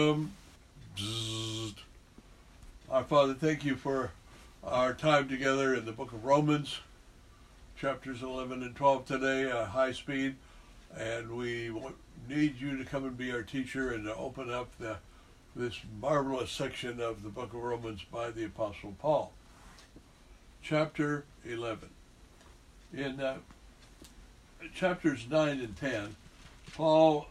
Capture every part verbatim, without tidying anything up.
Boom. Bzzzt. Our Father, thank you for our time together in the book of Romans, chapters eleven and twelve today, uh, high speed. And we need you to come and be our teacher and to open up the, this marvelous section of the book of Romans by the Apostle Paul. Chapter eleven. In uh, chapters nine and ten, Paul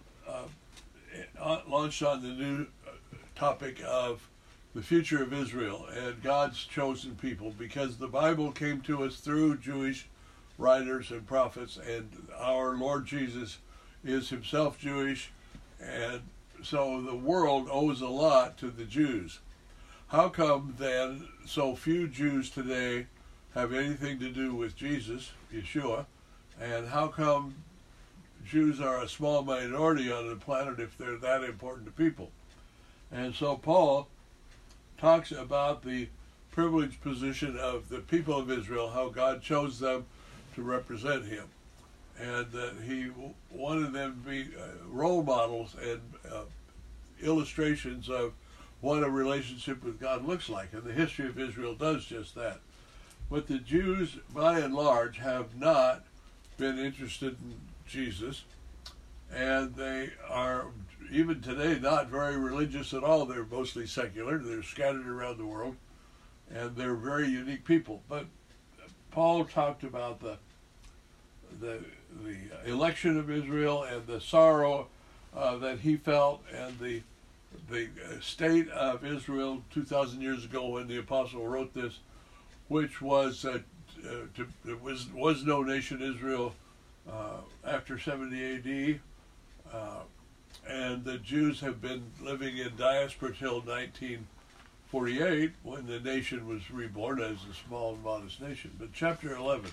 uh, launched on the new topic of the future of Israel and God's chosen people, because the Bible came to us through Jewish writers and prophets, and our Lord Jesus is himself Jewish, and so the world owes a lot to the Jews. How come then so few Jews today have anything to do with Jesus, Yeshua, and how come Jews are a small minority on the planet if they're that important to people? And so Paul talks about the privileged position of the people of Israel, how God chose them to represent him, and that he wanted them to be uh, role models and uh, illustrations of what a relationship with God looks like, and the history of Israel does just that. But the Jews, by and large, have not been interested in Jesus, and they are, even today, not very religious at all. They're mostly secular. They're scattered around the world, and they're very unique people. But Paul talked about the the the election of Israel and the sorrow uh, that he felt, and the the state of Israel two thousand years ago when the apostle wrote this, which was uh, uh, to, there was was no nation Israel uh, after seventy A D, uh, and the Jews have been living in diaspora till nineteen forty-eight, when the nation was reborn as a small and modest nation. But chapter eleven.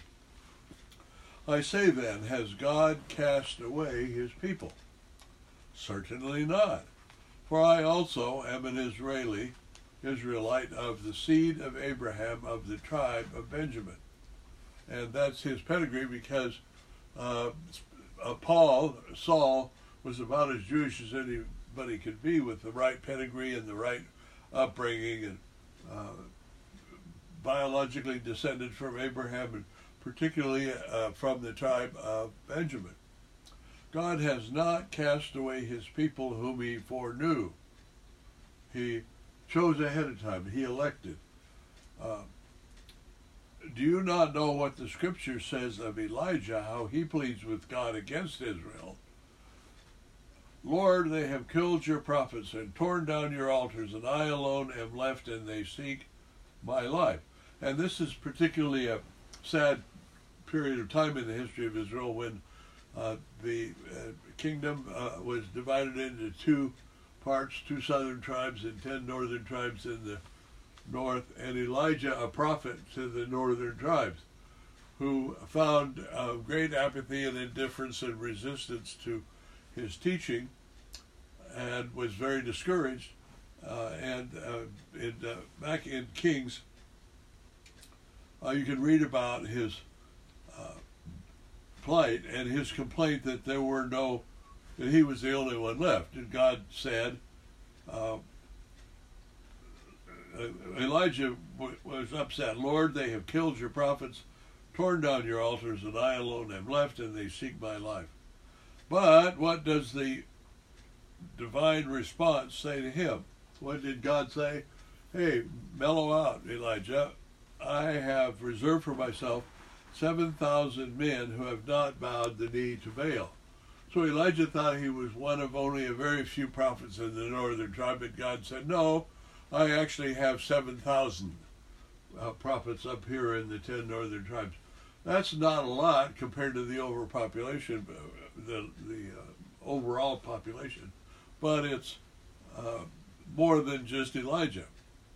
I say then, has God cast away his people? Certainly not. For I also am an Israeli, Israelite of the seed of Abraham, of the tribe of Benjamin. And that's his pedigree, because uh, uh, Paul, Saul, was about as Jewish as anybody could be, with the right pedigree and the right upbringing, and uh, biologically descended from Abraham, and particularly uh, from the tribe of Benjamin. God has not cast away his people whom he foreknew. He chose ahead of time. He elected. Uh, do you not know what the scripture says of Elijah, how he pleads with God against Israel? Lord, they have killed your prophets and torn down your altars, and I alone am left, and they seek my life. And this is particularly a sad period of time in the history of Israel, when uh, the uh, kingdom uh, was divided into two parts, two southern tribes and ten northern tribes in the north, and Elijah, a prophet to the northern tribes, who found uh, great apathy and indifference and resistance to his teaching, and was very discouraged. Uh, and uh, in, uh, back in Kings, uh, you can read about his uh, plight and his complaint that there were no, that he was the only one left. And God said, uh, Elijah w- was upset. Lord, they have killed your prophets, torn down your altars, and I alone am left, and they seek my life. But what does the divine response say to him? What did God say? Hey, mellow out, Elijah. I have reserved for myself seven thousand men who have not bowed the knee to Baal. So Elijah thought he was one of only a very few prophets in the northern tribe, but God said, no, I actually have seven thousand uh, prophets up here in the ten northern tribes. That's not a lot compared to the overpopulation, the, the uh, overall population, but it's uh, more than just Elijah.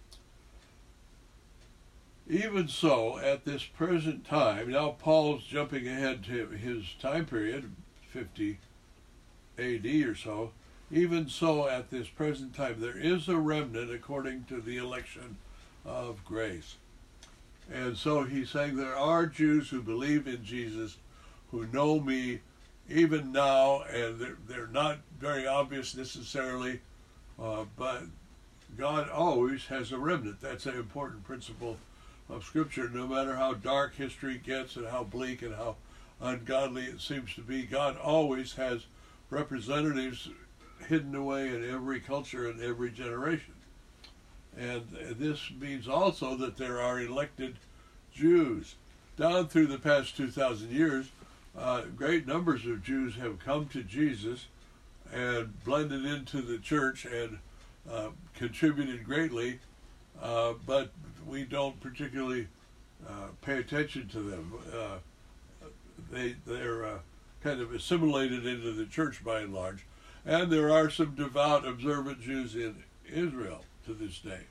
Even so, at this present time, now Paul's jumping ahead to his time period, fifty A D or so, even so at this present time there is a remnant according to the election of grace. And so he's saying there are Jews who believe in Jesus, who know me even now, and they're, they're not very obvious necessarily Uh, but God always has a remnant. That's an important principle of Scripture. No matter how dark history gets and how bleak and how ungodly it seems to be, God always has representatives hidden away in every culture and every generation. And this means also that there are elected Jews. Down through the past two thousand years, uh, great numbers of Jews have come to Jesus and blended into the church and uh, contributed greatly, uh, but we don't particularly uh, pay attention to them. Uh, they, they're uh, kind of assimilated into the church by and large. And there are some devout, observant Jews in Israel to this day.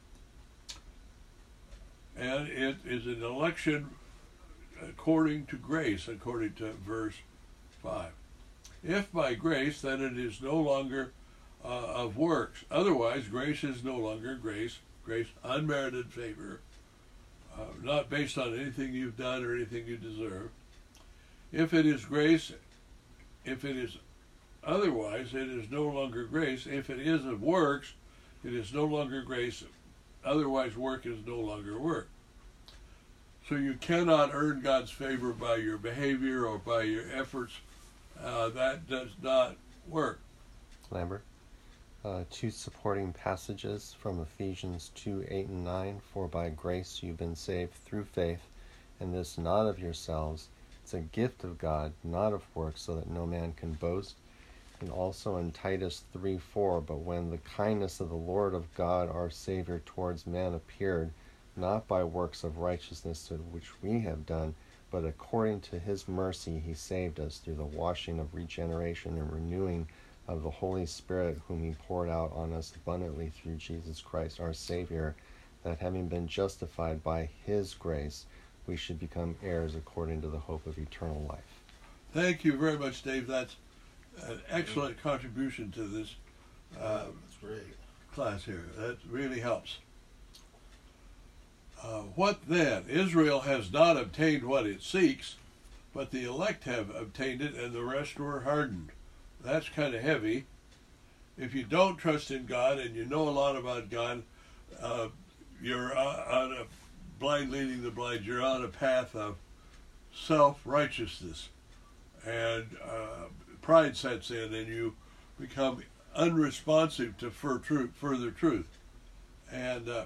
And it is an election according to grace, according to verse five. If by grace, then it is no longer uh, of works. Otherwise, grace is no longer grace, grace unmerited favor, uh, not based on anything you've done or anything you deserve. If it is grace, if it is otherwise, it is no longer grace. If it is of works, it is no longer grace. Otherwise, work is no longer work. So you cannot earn God's favor by your behavior or by your efforts. Uh, that does not work. Lambert, uh, two supporting passages from Ephesians two, eight and nine. For by grace you've been saved through faith, and this not of yourselves. It's a gift of God, not of works, so that no man can boast. And also in Titus three, four, but when the kindness of the Lord of God our Savior towards man appeared, not by works of righteousness which we have done, but according to his mercy he saved us through the washing of regeneration and renewing of the Holy Spirit, whom he poured out on us abundantly through Jesus Christ our Savior, that having been justified by his grace, we should become heirs according to the hope of eternal life. Thank you very much, Dave. That's an excellent contribution to this uh, That's great. class here. That really helps. Uh, what then? Israel has not obtained what it seeks, but the elect have obtained it, and the rest were hardened. That's kind of heavy. If you don't trust in God and you know a lot about God, uh, you're on a blind leading the blind. You're on a path of self-righteousness, and uh, pride sets in, and you become unresponsive to further truth. And uh,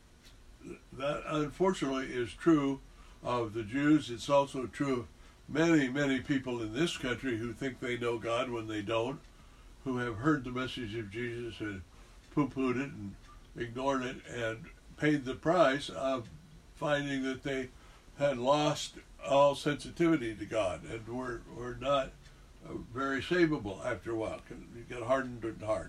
that, unfortunately, is true of the Jews. It's also true of many, many people in this country who think they know God when they don't, who have heard the message of Jesus and poo-pooed it and ignored it and paid the price of finding that they had lost all sensitivity to God and were, were not uh, very savable after a while. You get hardened in heart.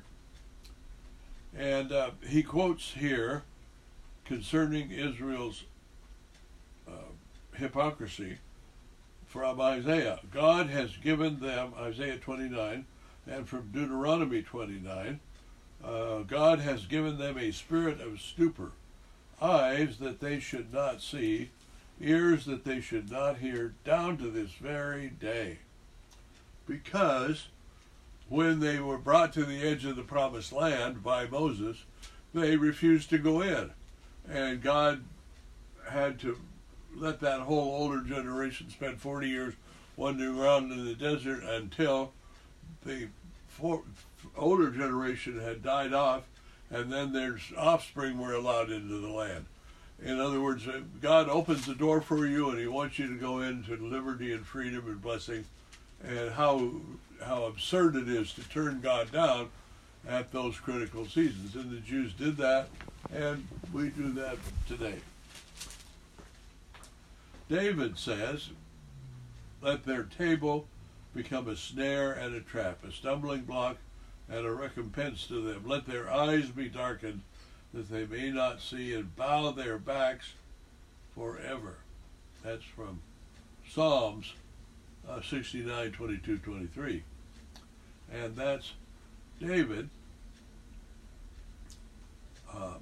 And uh, he quotes here concerning Israel's uh, hypocrisy from Isaiah. God has given them, Isaiah twenty-nine, and from Deuteronomy twenty-nine, uh, God has given them a spirit of stupor, eyes that they should not see, ears that they should not hear, down to this very day. Because when they were brought to the edge of the promised land by Moses, they refused to go in. And God had to let that whole older generation spend forty years wandering around in the desert until the for, older generation had died off, and then their offspring were allowed into the land. In other words, God opens the door for you, and he wants you to go into liberty and freedom and blessing. And how how absurd it is to turn God down at those critical seasons. And the Jews did that, and we do that today. David says, let their table become a snare and a trap, a stumbling block and a recompense to them. Let their eyes be darkened, that they may not see, and bow their backs forever. That's from Psalms uh, sixty-nine, twenty-two, twenty-three. And that's David. Uh,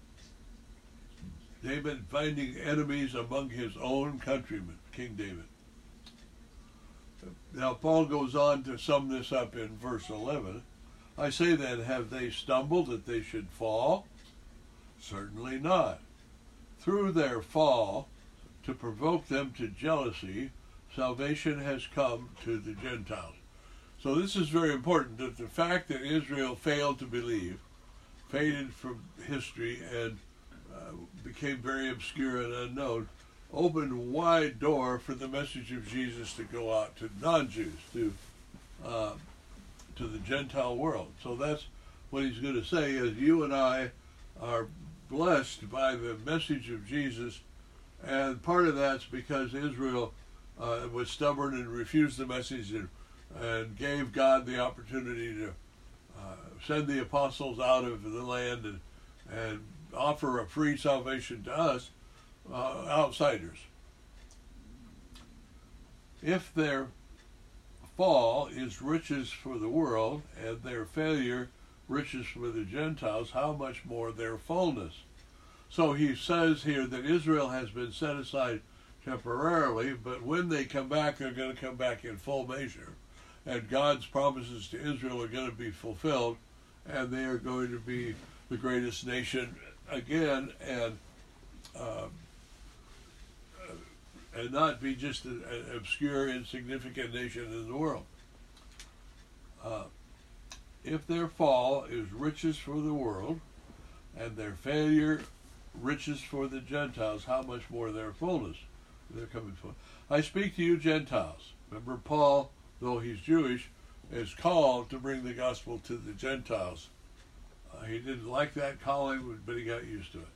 David finding enemies among his own countrymen, King David. Now Paul goes on to sum this up in verse eleven. I say then, have they stumbled that they should fall? Certainly not. Through their fall, to provoke them to jealousy, salvation has come to the Gentiles. So this is very important, that the fact that Israel failed to believe, faded from history, and uh, became very obscure and unknown, opened a wide door for the message of Jesus to go out to non-Jews, to uh, to the Gentile world. So that's what he's going to say, is you and I are blessed by the message of Jesus, and part of that's because Israel uh, was stubborn and refused the message and, and gave God the opportunity to uh, send the apostles out of the land and, and offer a free salvation to us, uh, outsiders. If their fall is riches for the world, and their failure riches for the Gentiles, how much more their fullness? So he says here that Israel has been set aside temporarily, but when they come back, they're going to come back in full measure. And God's promises to Israel are going to be fulfilled, and they are going to be the greatest nation again, and uh, and not be just an obscure, insignificant nation in the world. Uh, if their fall is riches for the world, and their failure riches for the Gentiles, how much more their fullness they're coming for. I speak to you Gentiles. Remember, Paul, though he's Jewish, is called to bring the gospel to the Gentiles. Uh, he didn't like that calling, but he got used to it.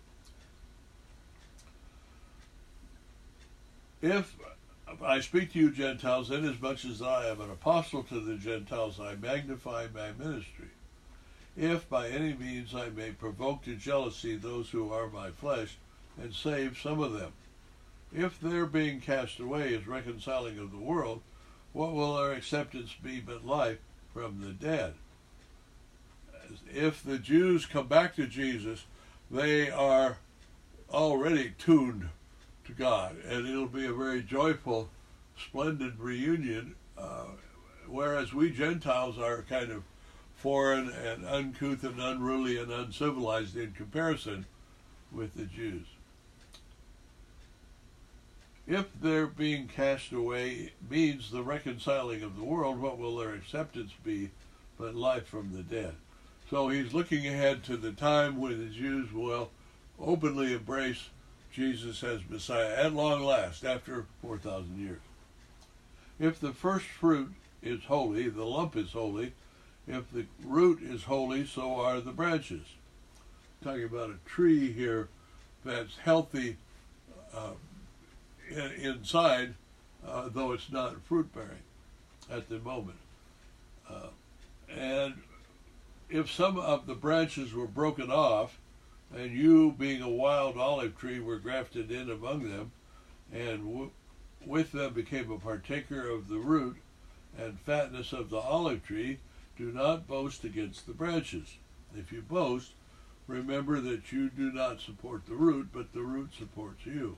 If I speak to you Gentiles, inasmuch as I am an apostle to the Gentiles, I magnify my ministry. If by any means I may provoke to jealousy those who are my flesh, and save some of them. If their being cast away is reconciling of the world, what will their acceptance be but life from the dead? If the Jews come back to Jesus, they are already tuned to God, and it'll be a very joyful, splendid reunion, uh, whereas we Gentiles are kind of foreign and uncouth and unruly and uncivilized in comparison with the Jews. If their being cast away means the reconciling of the world, what will their acceptance be but life from the dead? So he's looking ahead to the time when the Jews will openly embrace Jesus as Messiah at long last, after four thousand years. If the first fruit is holy, the lump is holy. If the root is holy, so are the branches. Talking about a tree here that's healthy uh, in, inside, uh, though it's not fruit-bearing at the moment. Uh, and if some of the branches were broken off, and you, being a wild olive tree, were grafted in among them, and w- with them became a partaker of the root and fatness of the olive tree, do not boast against the branches. If you boast, remember that you do not support the root, but the root supports you.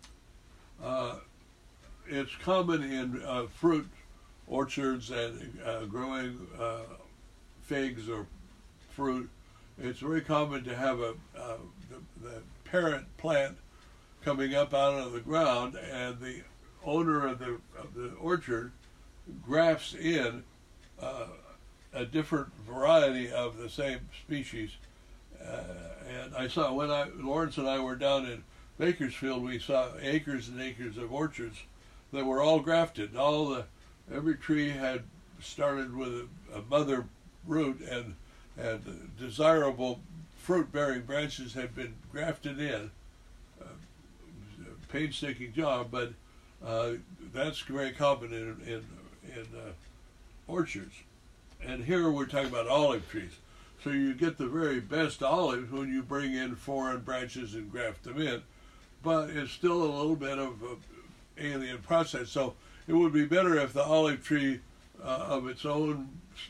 Uh, it's common in uh, fruit orchards and uh, growing uh, figs or fruit. It's very common to have a uh, the, the parent plant coming up out of the ground, and the owner of the of the orchard grafts in uh, a different variety of the same species. Uh, and I saw when I Lawrence and I were down in Bakersfield, we saw acres and acres of orchards that were all grafted. All the every tree had started with a, a mother root, and and desirable fruit-bearing branches had been grafted in. Uh, painstaking job, but uh, that's very common in in, in uh, orchards. And here we're talking about olive trees. So you get the very best olives when you bring in foreign branches and graft them in, but it's still a little bit of an alien process. So it would be better if the olive tree uh, of its own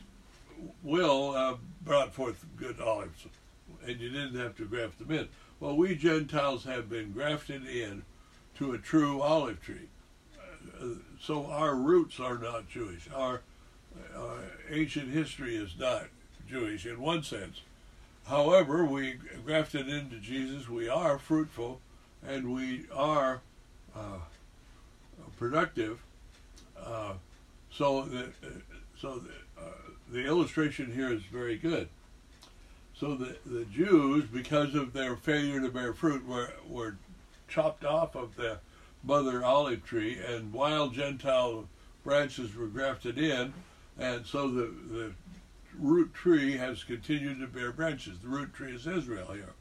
will uh, brought forth good olives, and you didn't have to graft them in. Well, we Gentiles have been grafted in to a true olive tree. Uh, so our roots are not Jewish. Our uh, ancient history is not Jewish in one sense. However, we grafted into Jesus, we are fruitful, and we are uh, productive. Uh, so the, so the, uh, the illustration here is very good. So the, the Jews, because of their failure to bear fruit, were, were chopped off of the mother olive tree, and wild Gentile branches were grafted in, and so the, the root tree has continued to bear branches. The root tree is Israel here.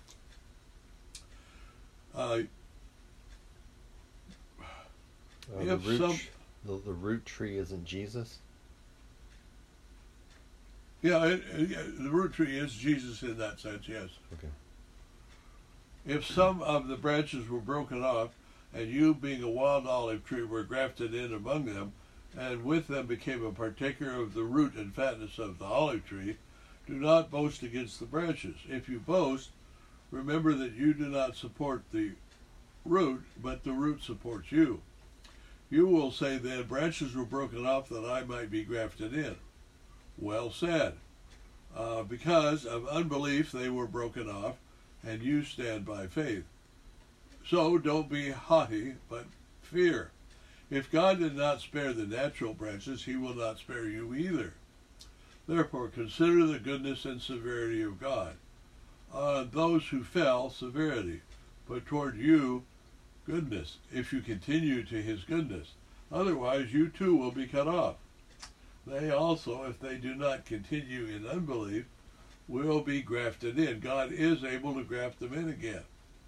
Uh, Uh, the, root some, the, the root tree isn't Jesus? Yeah, it, it, yeah, the root tree is Jesus in that sense, yes. Okay. If some of the branches were broken off, and you, being a wild olive tree, were grafted in among them, and with them became a partaker of the root and fatness of the olive tree, do not boast against the branches. If you boast, remember that you do not support the root, but the root supports you. You will say then, branches were broken off that I might be grafted in. Well said. Uh, because of unbelief they were broken off, and you stand by faith. So don't be haughty, but fear. If God did not spare the natural branches, he will not spare you either. Therefore consider the goodness and severity of God. On those who fell, severity, but toward you, goodness, if you continue to his goodness. Otherwise you too will be cut off. They also, if they do not continue in unbelief, will be grafted in. God is able to graft them in again.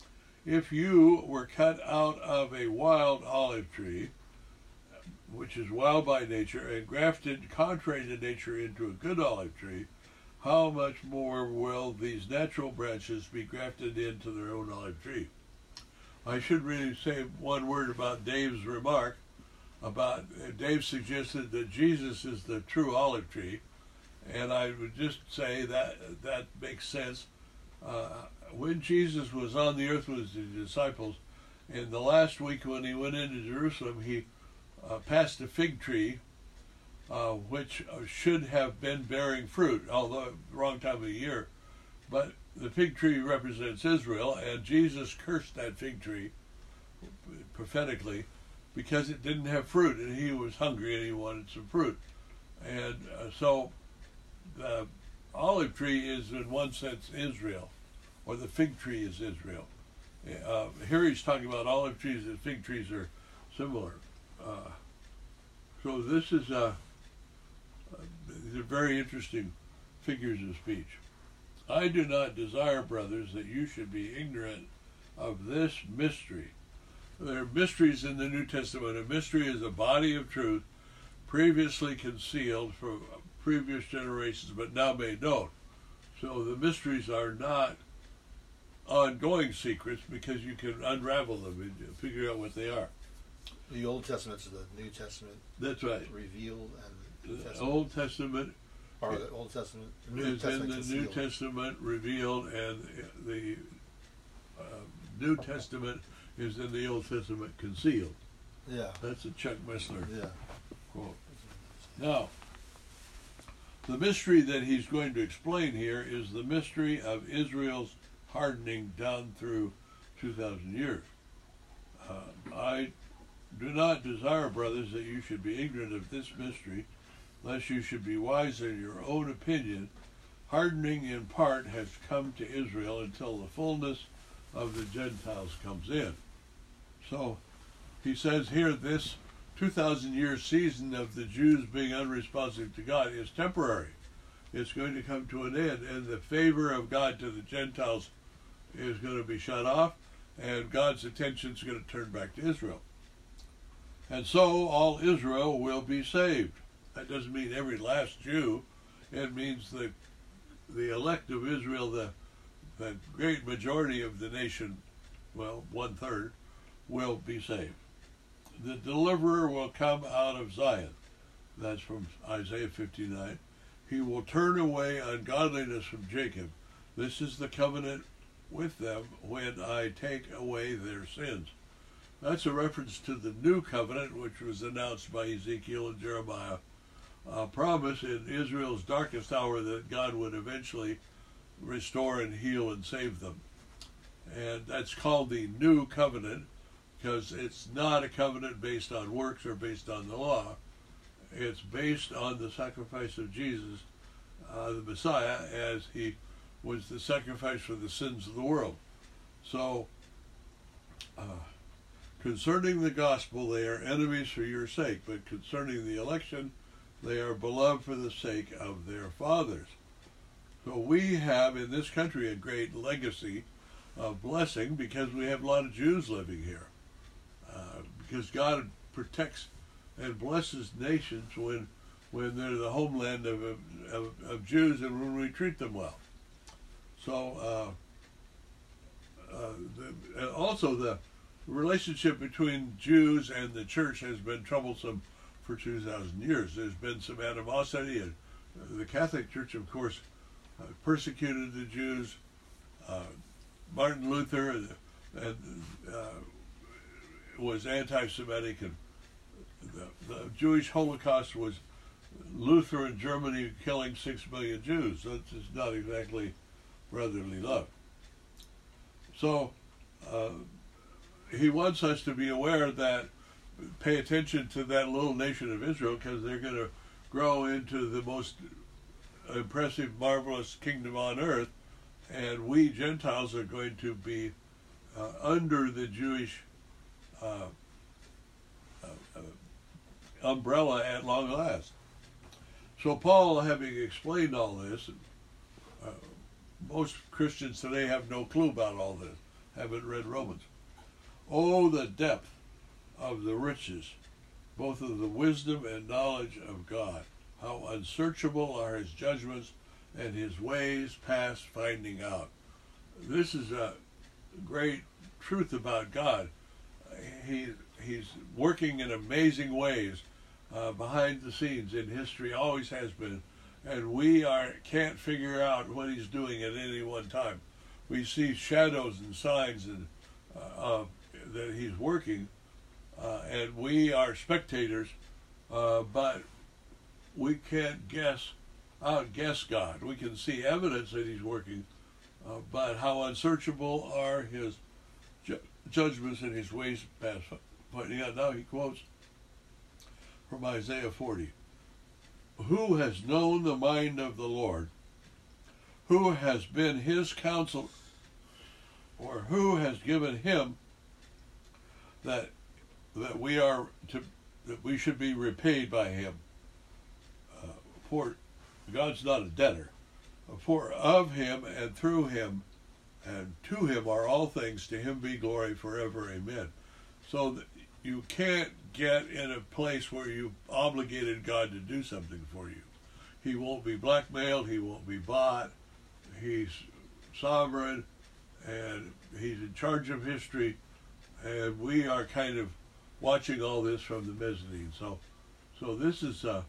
If you were cut out of a wild olive tree, which is wild by nature, and grafted contrary to nature into a good olive tree, how much more will these natural branches be grafted into their own olive tree? I should really say one word about Dave's remark. About uh, Dave suggested that Jesus is the true olive tree, and I would just say that that makes sense. Uh, when Jesus was on the earth with his disciples, in the last week when he went into Jerusalem, he uh, passed a fig tree, uh, which should have been bearing fruit, although wrong time of the year. But the fig tree represents Israel, and Jesus cursed that fig tree prophetically because it didn't have fruit, and he was hungry and he wanted some fruit. And uh, so the olive tree is in one sense Israel, or the fig tree is Israel. Uh, here he's talking about olive trees and fig trees are similar. Uh, so this is a, uh, they're very interesting figures of speech. I do not desire, brothers, that you should be ignorant of this mystery. There are mysteries in the New Testament. A mystery is a body of truth previously concealed from previous generations but now made known. So the mysteries are not ongoing secrets because you can unravel them and figure out what they are. The Old Testament is the New Testament. That's right. Revealed, and the New The Testament, Old Testament or the Old Testament, the New is Testament in the concealed. New Testament revealed, and the uh, New Testament is in the Old Testament concealed. Yeah. That's a Chuck Missler Yeah. quote. Now, the mystery that he's going to explain here is the mystery of Israel's hardening down through two thousand years. Uh, I do not desire, brothers, that you should be ignorant of this mystery, lest you should be wise in your own opinion. Hardening in part has come to Israel until the fullness of the Gentiles comes in. So he says here this two thousand year season of the Jews being unresponsive to God is temporary. It's going to come to an end, and the favor of God to the Gentiles is going to be shut off, and God's attention is going to turn back to Israel. And so all Israel will be saved. That doesn't mean every last Jew. It means the the elect of Israel, the the great majority of the nation, well, one third, will be saved. The deliverer will come out of Zion. That's from Isaiah fifty-nine. He will turn away ungodliness from Jacob. This is the covenant with them when I take away their sins. That's a reference to the new covenant, which was announced by Ezekiel and Jeremiah a promise in Israel's darkest hour that God would eventually restore and heal and save them. And that's called the New Covenant, because it's not a covenant based on works or based on the law. It's based on the sacrifice of Jesus, uh, the Messiah, as he was the sacrifice for the sins of the world. So, uh, concerning the gospel, they are enemies for your sake, but concerning the election, they are beloved for the sake of their fathers. So we have in this country a great legacy of blessing because we have a lot of Jews living here. Uh, because God protects and blesses nations when when they're the homeland of, of, of Jews and when we treat them well. So uh, uh, the, and also the relationship between Jews and the church has been troublesome for two thousand years. There's been some animosity, and the Catholic Church, of course, uh, persecuted the Jews. Uh, Martin Luther and, and uh, was anti-Semitic, and the, the Jewish Holocaust was Luther in Germany killing six million Jews. That's just not exactly brotherly love. So uh, he wants us to be aware that, pay attention to that little nation of Israel, because they're going to grow into the most impressive, marvelous kingdom on earth, and we Gentiles are going to be uh, under the Jewish uh, uh, uh, umbrella at long last. So Paul, having explained all this, uh, most Christians today have no clue about all this, haven't read Romans. Oh, the depth of the riches, both of the wisdom and knowledge of God. How unsearchable are his judgments and his ways past finding out. This is a great truth about God. He, he's working in amazing ways uh, behind the scenes in history, always has been, and we are can't figure out what he's doing at any one time. We see shadows and signs and uh, uh, that he's working, uh, and we are spectators, uh, but we can't guess outguess God. We can see evidence that he's working, uh, but how unsearchable are his ju- judgments and his ways past finding out. Now he quotes from Isaiah forty. Who has known the mind of the Lord? Who has been his counsel? Or who has given him that that we are to that we should be repaid by him? Uh, for God's not a debtor. For of him and through him and to him are all things. To him be glory forever. Amen. So that you can't get in a place where you've obligated God to do something for you. He won't be blackmailed. He won't be bought. He's sovereign, and he's in charge of history, and we are kind of watching all this from the mezzanine. So, so this is. Uh,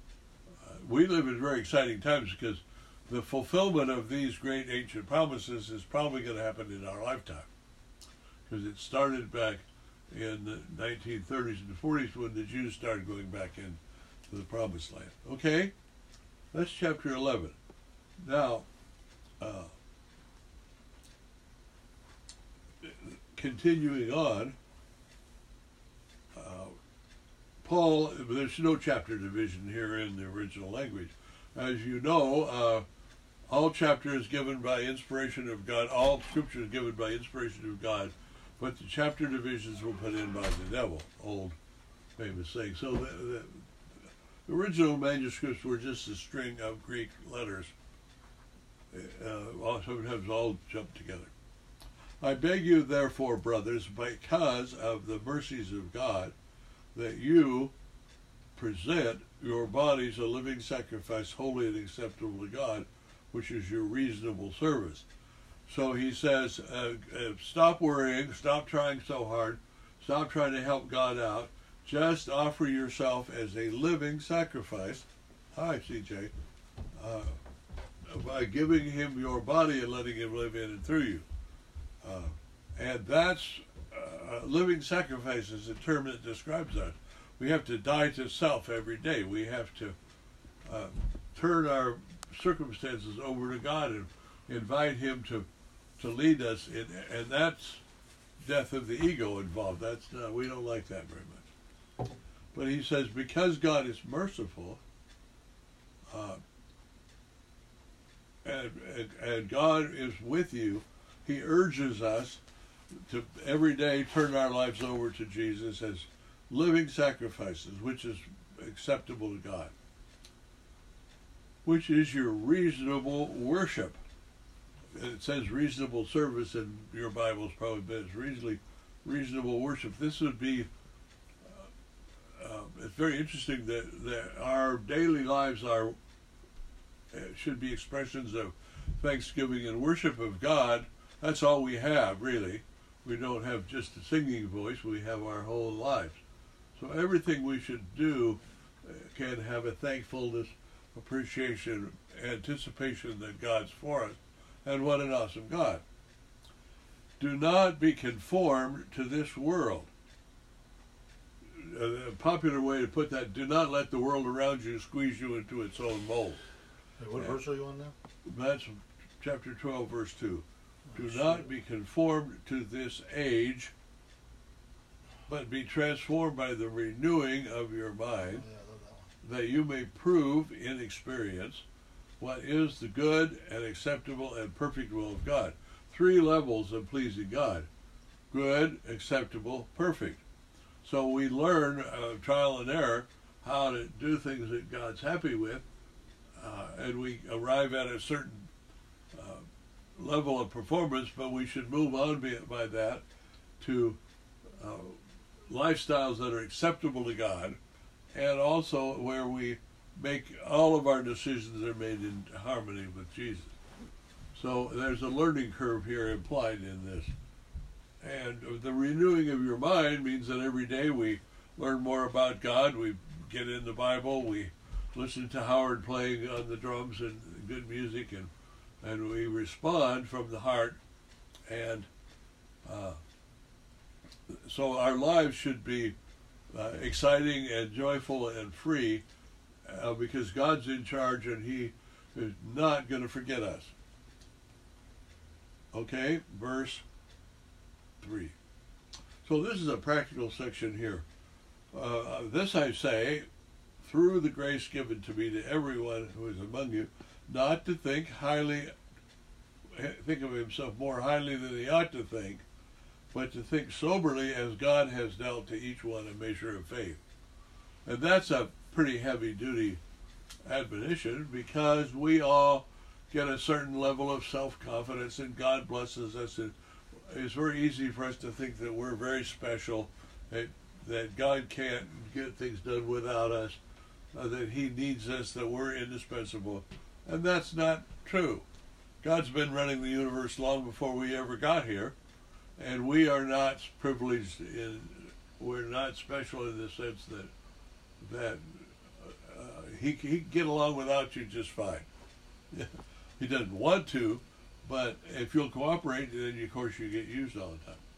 We live in very exciting times because the fulfillment of these great ancient promises is probably going to happen in our lifetime. Because it started back in the nineteen thirties and forties when the Jews started going back into the promised land. Okay? That's chapter eleven. Now, uh, continuing on, uh, Paul, there's no chapter division here in the original language. As you know, uh, all chapter is given by inspiration of God, all scripture is given by inspiration of God, but the chapter divisions were put in by the devil, old famous saying. So the, the, the original manuscripts were just a string of Greek letters, uh, sometimes all jumped together. I beg you, therefore, brothers, because of the mercies of God, that you present your bodies a living sacrifice, holy and acceptable to God, which is your reasonable service. So he says, uh, uh, stop worrying, stop trying so hard, stop trying to help God out, just offer yourself as a living sacrifice. Hi, C J. Uh, by giving him your body and letting him live in and through you. Uh, and that's Uh, living sacrifice is a term that describes that. We have to die to self every day. We have to uh, turn our circumstances over to God and invite Him to to lead us, in, and that's death of the ego involved. That's uh, we don't like that very much. But he says, because God is merciful, uh, and, and, and God is with you, He urges us to every day turn our lives over to Jesus as living sacrifices, which is acceptable to God, which is your reasonable worship. It says reasonable service in your Bibles probably, but it's reasonably reasonable worship. This would be, uh, uh, it's very interesting that, that our daily lives are uh, should be expressions of thanksgiving and worship of God. That's all we have, really. We don't have just a singing voice, we have our whole lives. So everything we should do uh, can have a thankfulness, appreciation, anticipation that God's for us. And what an awesome God. Do not be conformed to this world. A popular way to put that, do not let the world around you squeeze you into its own mold. Hey, what Yeah. verse are you on now? That's chapter twelve, verse two. Do Oh, not shit. be conformed to this age, but be transformed by the renewing of your Oh, mind, yeah, I love that one. that you may prove in experience what is the good and acceptable and perfect will of God. Three levels of pleasing God: good, acceptable, perfect. So we learn uh, trial and error how to do things that God's happy with, uh, and we arrive at a certain uh, level of performance, but we should move on by, by that to uh, lifestyles that are acceptable to God, and also where we make all of our decisions are made in harmony with Jesus. So there's a learning curve here implied in this. And the renewing of your mind means that every day we learn more about God, we get in the Bible, we listen to Howard playing on the drums and good music, and, and we respond from the heart. And uh, so our lives should be uh, exciting and joyful and free, Uh, because God's in charge and He is not going to forget us. Okay, verse three. So this is a practical section here. Uh, this I say, through the grace given to me to everyone who is among you, not to think highly, think of himself more highly than he ought to think, but to think soberly as God has dealt to each one a measure of faith. And that's a pretty heavy duty admonition, because we all get a certain level of self-confidence and God blesses us, and it's very easy for us to think that we're very special, that, that God can't get things done without us, uh, that He needs us, that we're indispensable. And that's not true. God's been running the universe long before we ever got here, and we are not privileged in, we're not special in the sense that that uh, he, he can get along without you just fine. He doesn't want to, but if you'll cooperate, then of course you get used all the time.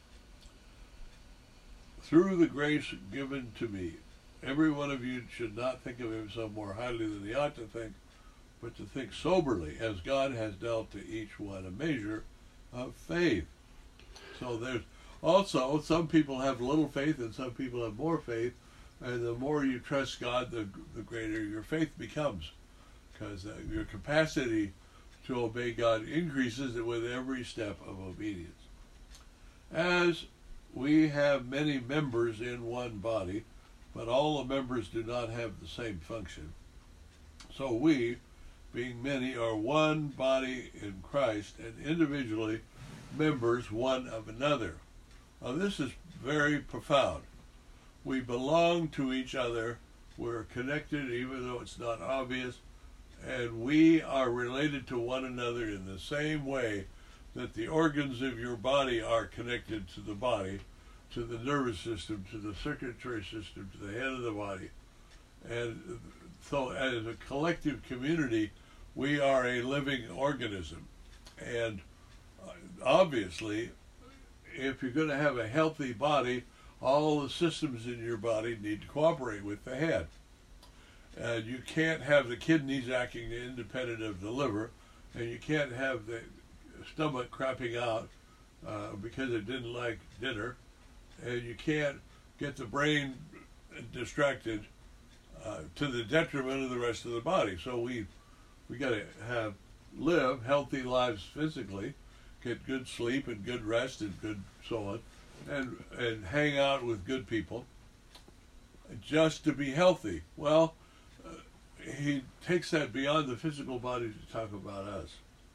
Through the grace given to me, every one of you should not think of himself more highly than he ought to think, but to think soberly, as God has dealt to each one a measure of faith. So there's also, some people have little faith and some people have more faith. And the more you trust God, the, the greater your faith becomes, because uh, your capacity to obey God increases with every step of obedience. As we have many members in one body, but all the members do not have the same function, so we, being many, are one body in Christ, and individually members one of another. Now this is very profound. We belong to each other, we're connected even though it's not obvious, and we are related to one another in the same way that the organs of your body are connected to the body, to the nervous system, to the circulatory system, to the head of the body. And so as a collective community, we are a living organism. And obviously, if you're going to have a healthy body, all the systems in your body need to cooperate with the head. And you can't have the kidneys acting independent of the liver, and you can't have the stomach crapping out uh, because it didn't like dinner, and you can't get the brain distracted uh, to the detriment of the rest of the body. So we we got to have live healthy lives physically, get good sleep and good rest and good so on, and and hang out with good people just to be healthy. Well, uh, he takes that beyond the physical body to talk about us.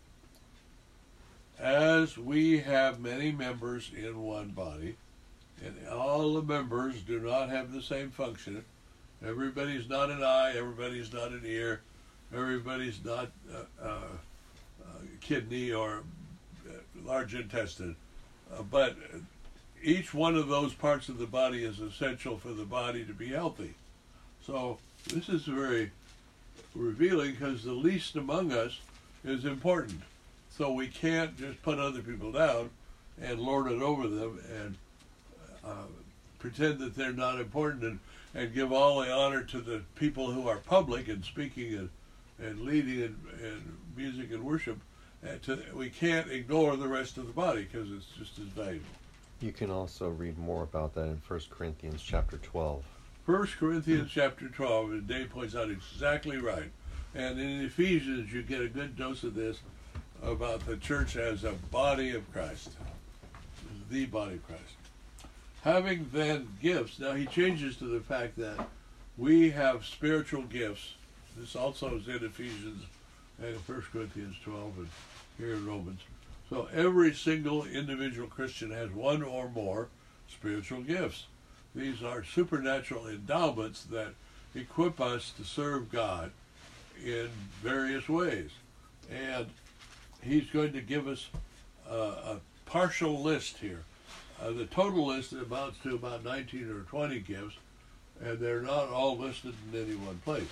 As we have many members in one body, and all the members do not have the same function. Everybody's not an eye, everybody's not an ear, everybody's not a, a, a kidney or a large intestine. Uh, but each one of those parts of the body is essential for the body to be healthy. So this is very revealing, because the least among us is important. So we can't just put other people down and lord it over them and uh, pretend that they're not important, and, and give all the honor to the people who are public and speaking and, and leading and, and music and worship. And to, we can't ignore the rest of the body, because it's just as valuable. You can also read more about that in First Corinthians chapter twelve. First Corinthians chapter twelve, and Dave points out exactly right. And in Ephesians, you get a good dose of this about the church as a body of Christ, the body of Christ. Having then gifts, now he changes to the fact that we have spiritual gifts. This also is in Ephesians and First Corinthians twelve and here in Romans. So every single individual Christian has one or more spiritual gifts. These are supernatural endowments that equip us to serve God in various ways. And he's going to give us uh, a partial list here. Uh, the total list amounts to about nineteen or twenty gifts, and they're not all listed in any one place.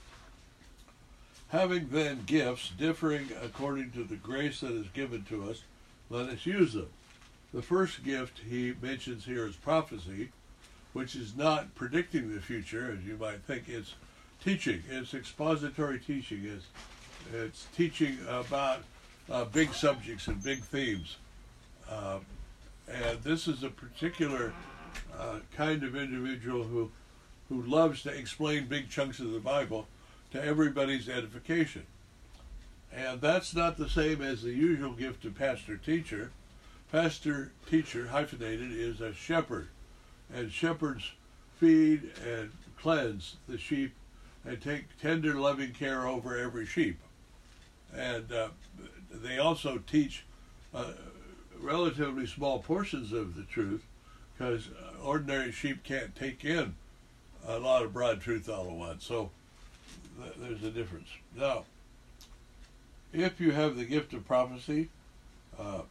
Having then gifts differing according to the grace that is given to us, let us use them. The first gift he mentions here is prophecy, which is not predicting the future, as you might think. It's teaching. It's expository teaching. It's, it's teaching about uh, big subjects and big themes. Uh, and this is a particular uh, kind of individual who, who loves to explain big chunks of the Bible to everybody's edification. And that's not the same as the usual gift of pastor-teacher. Pastor-teacher, hyphenated, is a shepherd. And shepherds feed and cleanse the sheep and take tender, loving care over every sheep. And uh, they also teach uh, relatively small portions of the truth, because ordinary sheep can't take in a lot of broad truth all at once. So th- there's a difference. Now, if you have the gift of prophecy, uh,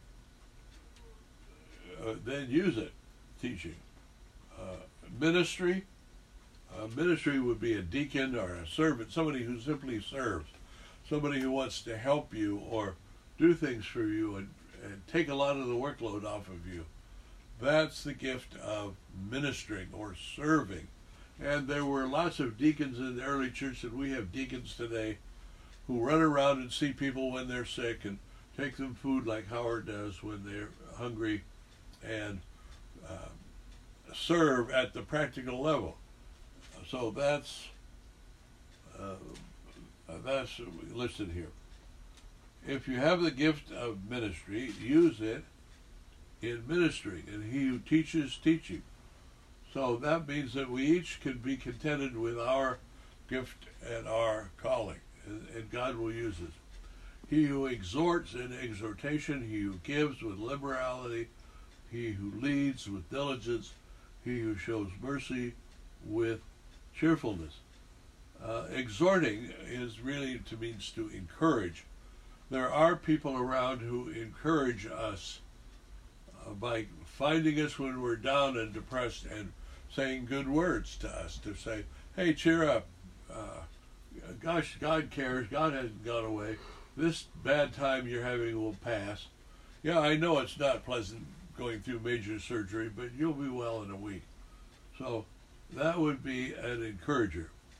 uh, then use it, teaching. Uh, ministry, uh, ministry would be a deacon or a servant, somebody who simply serves, somebody who wants to help you or do things for you and, and take a lot of the workload off of you. That's the gift of ministering or serving. And there were lots of deacons in the early church, and we have deacons today who run around and see people when they're sick and take them food like Howard does when they're hungry, and uh, serve at the practical level. So that's uh, that's listed here. If you have the gift of ministry, use it in ministering, and he who teaches, teaching. So that means that we each can be contented with our gift and our calling, and, and God will use us. He who exhorts in exhortation, he who gives with liberality, he who leads with diligence, he who shows mercy with cheerfulness. Uh, exhorting is really to means to encourage. There are people around who encourage us uh, by finding us when we're down and depressed and saying good words to us, to say, hey, cheer up. Uh, gosh, God cares. God hasn't gone away. This bad time you're having will pass. Yeah, I know it's not pleasant going through major surgery, but you'll be well in a week. So that would be an encourager.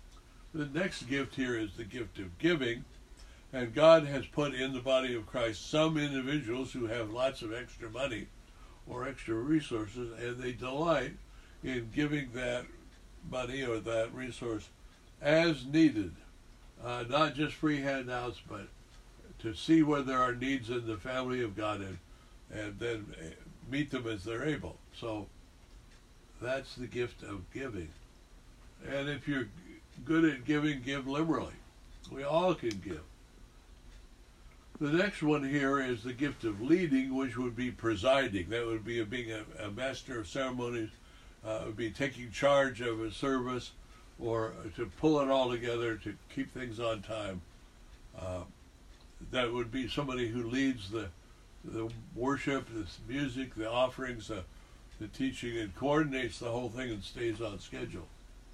The next gift here is the gift of giving. And God has put in the body of Christ some individuals who have lots of extra money or extra resources, and they delight in giving that money or that resource as needed. Uh, not just free handouts, but to see where there are needs in the family of God and, and then meet them as they're able. So that's the gift of giving. And if you're good at giving, give liberally. We all can give. The next one here is the gift of leading, which would be presiding. That would be a, being a, a master of ceremonies, uh, would be taking charge of a service, or to pull it all together, to keep things on time. Uh, that would be somebody who leads the the worship, the music, the offerings, the, the teaching, and coordinates the whole thing and stays on schedule.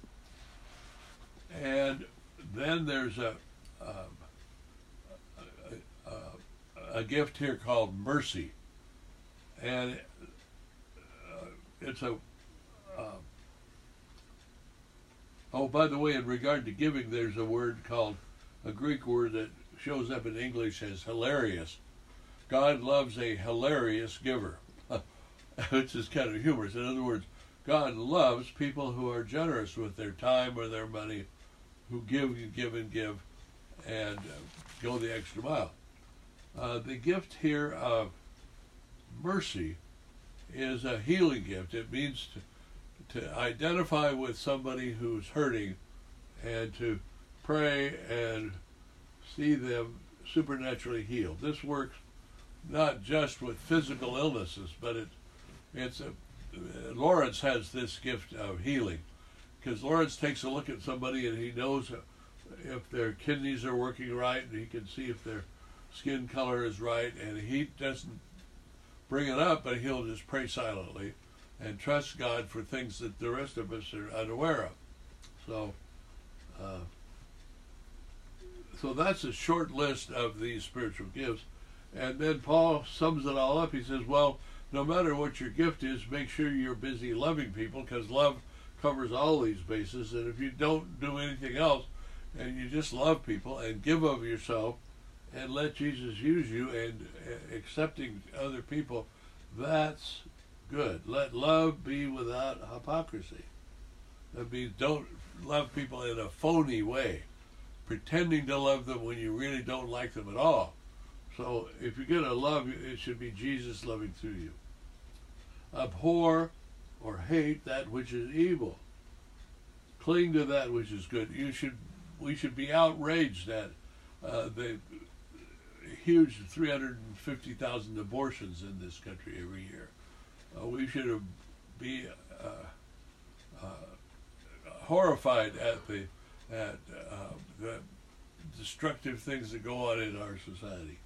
And then there's a um, a, a, a gift here called mercy, and uh, it's a uh, oh, by the way, in regard to giving, there's a word called, a Greek word that shows up in English as hilarious. God loves a hilarious giver, which is kind of humorous. In other words, God loves people who are generous with their time or their money, who give and give and give, and uh, go the extra mile. Uh, the gift here of mercy is a healing gift. It means to, to identify with somebody who's hurting and to pray and see them supernaturally healed. This works not just with physical illnesses, but it, it's a, Lawrence has this gift of healing, because Lawrence takes a look at somebody and he knows if their kidneys are working right, and he can see if their skin color is right, and he doesn't bring it up, but he'll just pray silently and trust God for things that the rest of us are unaware of. So, uh, so that's a short list of these spiritual gifts. And then Paul sums it all up. He says, well, no matter what your gift is, make sure you're busy loving people, because love covers all these bases. And if you don't do anything else, and you just love people and give of yourself and let Jesus use you, and uh, accepting other people, that's good. Let love be without hypocrisy. That means don't love people in a phony way, pretending to love them when you really don't like them at all. So if you're going to love, it should be Jesus loving through you. Abhor or hate that which is evil. Cling to that which is good. You should, we should be outraged at uh, the huge three hundred fifty thousand abortions in this country every year. Uh, we should be uh, uh, horrified at the at uh, the destructive things that go on in our society.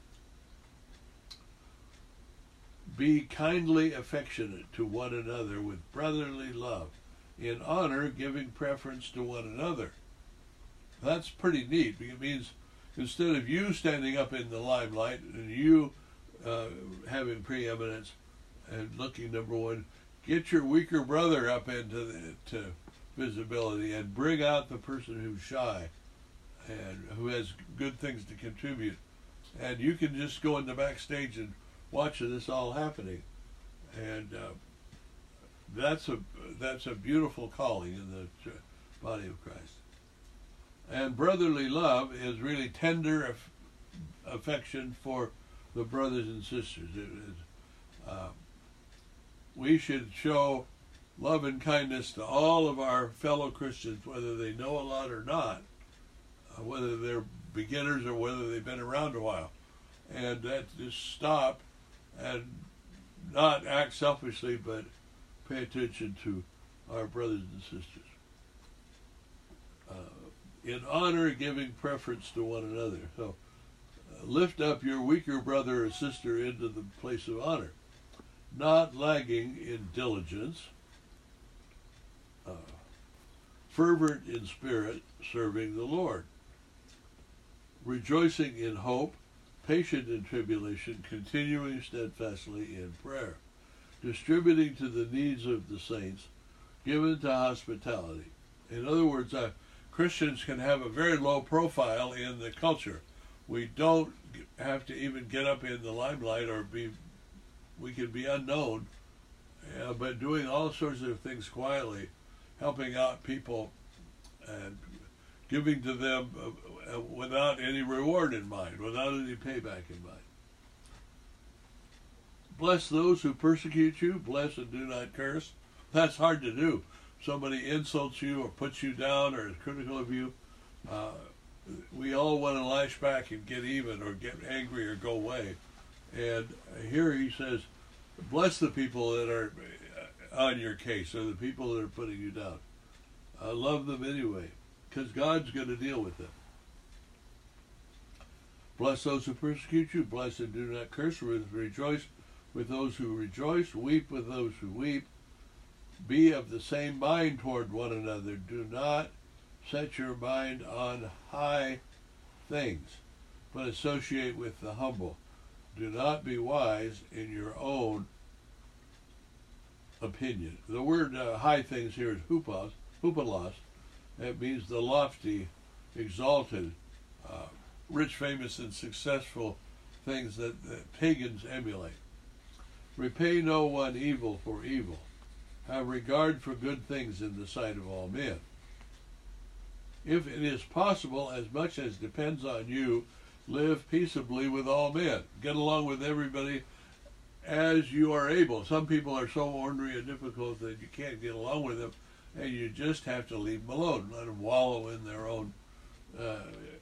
Be kindly affectionate to one another with brotherly love, in honor giving preference to one another. That's pretty neat, because it means instead of you standing up in the limelight and you uh, having preeminence and looking number one, get your weaker brother up into the, to visibility and bring out the person who's shy and who has good things to contribute. And you can just go in the backstage and watch this all happening. And uh, that's a that's a beautiful calling in the body of Christ. And brotherly love is really tender aff- affection for the brothers and sisters. It is, uh, we should show love and kindness to all of our fellow Christians, whether they know a lot or not, uh, whether they're beginners or whether they've been around a while. And that just stop and not act selfishly, but pay attention to our brothers and sisters. Uh, in honor, giving preference to one another. So uh, lift up your weaker brother or sister into the place of honor. Not lagging in diligence. Uh, fervent in spirit, serving the Lord. Rejoicing in hope. Patient in tribulation, continuing steadfastly in prayer, distributing to the needs of the saints, given to hospitality. In other words, I, Christians can have a very low profile in the culture. We don't have to even get up in the limelight or be, we can be unknown, uh, but doing all sorts of things quietly, helping out people and giving to them uh, uh, without any reward in mind, without any payback in mind. Bless those who persecute you, bless and do not curse. That's hard to do. Somebody insults you or puts you down or is critical of you. Uh, we all want to lash back and get even or get angry or go away. And here he says, bless the people that are on your case or the people that are putting you down. Uh, love them anyway, because God's going to deal with them. Bless those who persecute you, bless and do not curse, rejoice with those who rejoice, weep with those who weep. Be of the same mind toward one another. Do not set your mind on high things, but associate with the humble. Do not be wise in your own opinion. The word uh, high things here is hupos, hupalos. It means the lofty, exalted, uh, rich, famous, and successful things that, that pagans emulate. Repay no one evil for evil. Have regard for good things in the sight of all men. If it is possible, as much as depends on you, live peaceably with all men. Get along with everybody as you are able. Some people are so ornery and difficult that you can't get along with them, and you just have to leave them alone. Let them wallow in their own uh,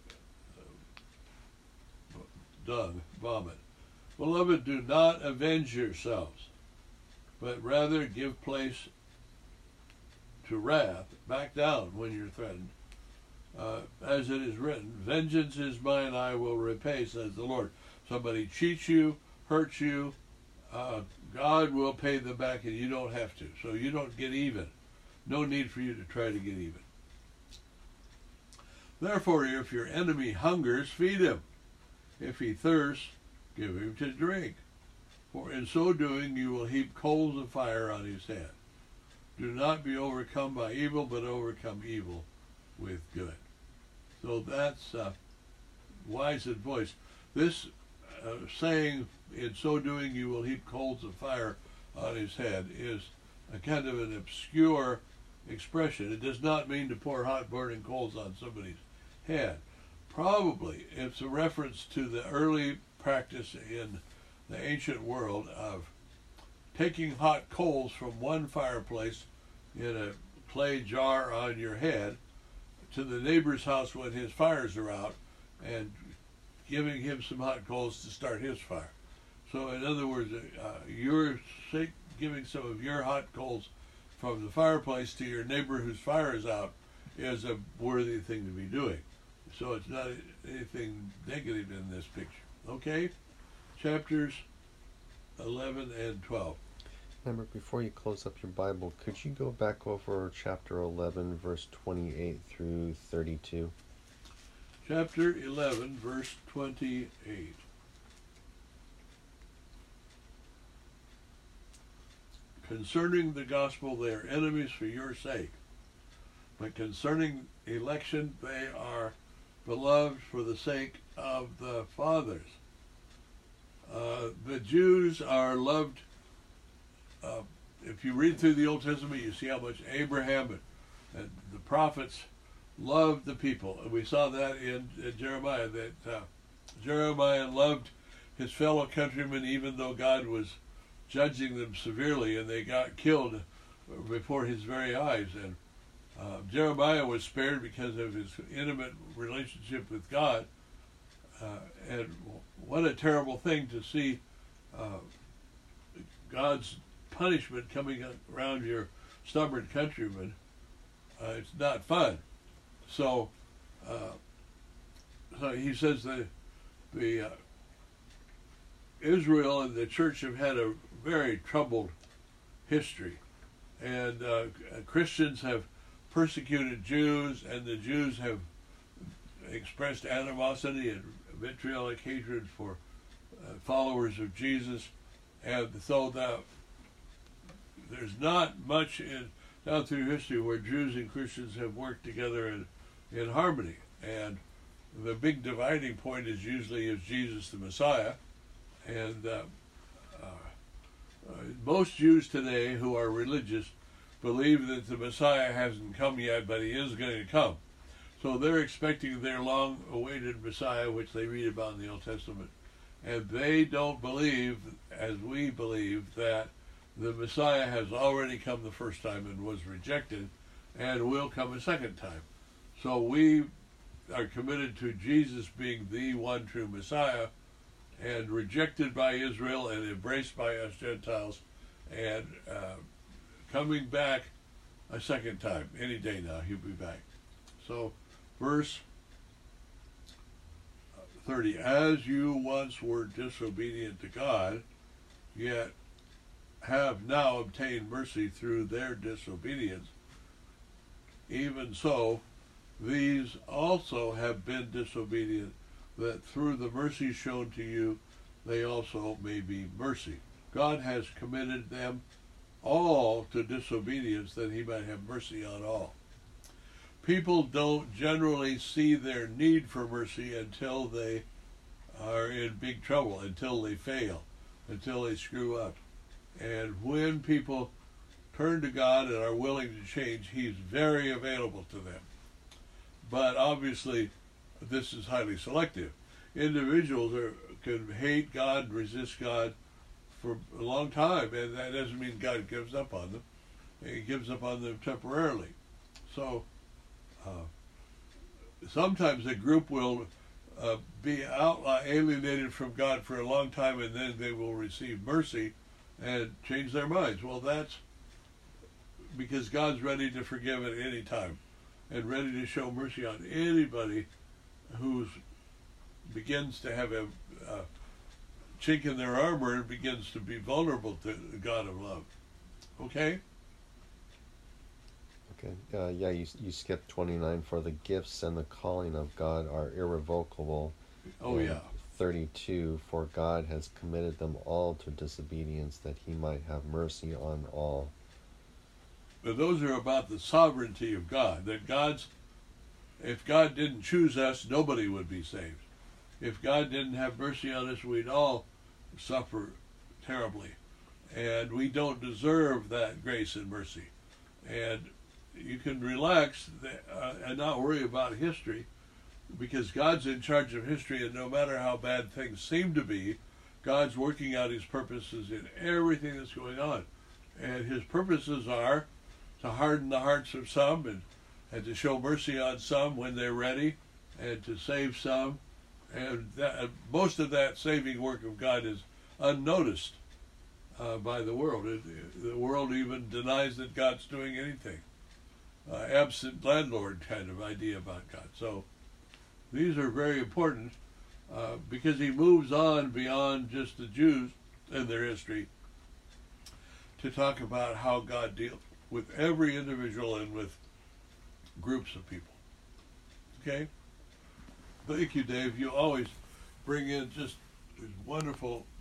dung, vomit. Beloved, do not avenge yourselves, but rather give place to wrath. Back down when you're threatened. Uh, as it is written, vengeance is mine, I will repay, says the Lord. Somebody cheats you, hurts you, uh, God will pay them back, and you don't have to. So you don't get even. No need for you to try to get even. Therefore, if your enemy hungers, feed him. If he thirsts, give him to drink. For in so doing you will heap coals of fire on his head. Do not be overcome by evil, but overcome evil with good. So that's uh, wise advice. This uh, saying, in so doing you will heap coals of fire on his head, is a kind of an obscure expression. It does not mean to pour hot burning coals on somebody's head. Probably it's a reference to the early practice in the ancient world of taking hot coals from one fireplace in a clay jar on your head to the neighbor's house when his fires are out and giving him some hot coals to start his fire. So in other words, uh, you're giving some of your hot coals from the fireplace to your neighbor whose fire is out is a worthy thing to be doing. So it's not anything negative in this picture. Okay? Chapters eleven and twelve. Remember, before you close up your Bible, could you go back over chapter eleven, verse twenty-eight through thirty-two? Chapter eleven, verse twenty-eight. Concerning the gospel, they are enemies for your sake. But concerning election, they are beloved for the sake of the fathers. Uh, the Jews are loved. Uh, if you read through the Old Testament, you see how much Abraham and, and the prophets loved the people. And we saw that in, in Jeremiah, that uh, Jeremiah loved his fellow countrymen even though God was judging them severely and they got killed before his very eyes. And uh, Jeremiah was spared because of his intimate relationship with God. Uh, and what a terrible thing to see uh, God's punishment coming around your stubborn countrymen. Uh, it's not fun. So, uh, so he says that the uh, Israel and the church have had a very troubled history, and uh, Christians have persecuted Jews, and the Jews have expressed animosity and vitriolic hatred for uh, followers of Jesus, and so that there's not much in down through history where Jews and Christians have worked together and in harmony. And the big dividing point is usually is Jesus the Messiah. And uh, uh, uh, most Jews today who are religious believe that the Messiah hasn't come yet, but he is going to come. So they're expecting their long-awaited Messiah, which they read about in the Old Testament. And they don't believe, as we believe, that the Messiah has already come the first time and was rejected and will come a second time. So we are committed to Jesus being the one true Messiah and rejected by Israel and embraced by us Gentiles and uh, coming back a second time. Any day now, he'll be back. So, verse thirty, as you once were disobedient to God, yet have now obtained mercy through their disobedience, even so, these also have been disobedient, that through the mercy shown to you, they also may be mercy. God has committed them all to disobedience, that he might have mercy on all. People don't generally see their need for mercy until they are in big trouble, until they fail, until they screw up. And when people turn to God and are willing to change, he's very available to them. But obviously, this is highly selective. Individuals are, can hate God, resist God for a long time, and that doesn't mean God gives up on them. He gives up on them temporarily. So, uh, sometimes a group will uh, be out, uh, alienated from God for a long time, and then they will receive mercy and change their minds. Well, that's because God's ready to forgive at any time and ready to show mercy on anybody who begins to have a uh, chink in their armor and begins to be vulnerable to the God of love. Okay? Okay. Uh, yeah, you you skipped twenty-nine. For the gifts and the calling of God are irrevocable. Oh, and yeah. thirty-two. For God has committed them all to disobedience, that he might have mercy on all. But those are about the sovereignty of God. That God's, if God didn't choose us, nobody would be saved. If God didn't have mercy on us, we'd all suffer terribly. And we don't deserve that grace and mercy. And you can relax uh, and not worry about history, because God's in charge of history, and no matter how bad things seem to be, God's working out his purposes in everything that's going on. And his purposes are to harden the hearts of some, and, and to show mercy on some when they're ready, and to save some. And that, most of that saving work of God is unnoticed uh, by the world. It, the world even denies that God's doing anything. Uh, absent landlord kind of idea about God. So these are very important uh, because he moves on beyond just the Jews and their history to talk about how God deals with every individual and with groups of people. Okay? Thank you, Dave. You always bring in just wonderful